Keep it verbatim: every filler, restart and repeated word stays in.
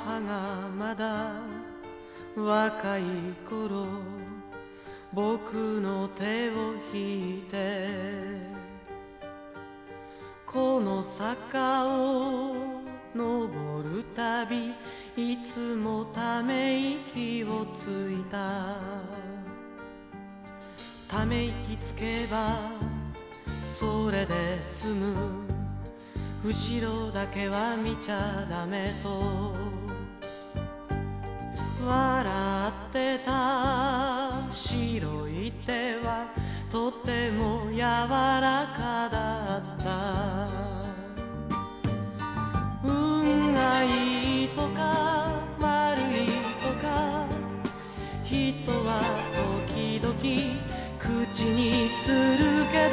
母がまだ若い頃、僕の手を引いてこの坂を登るたび、いつもため息をついた。ため息つけばそれで済む、後ろだけは見ちゃダメと笑ってた。白い手はとても柔らかだ。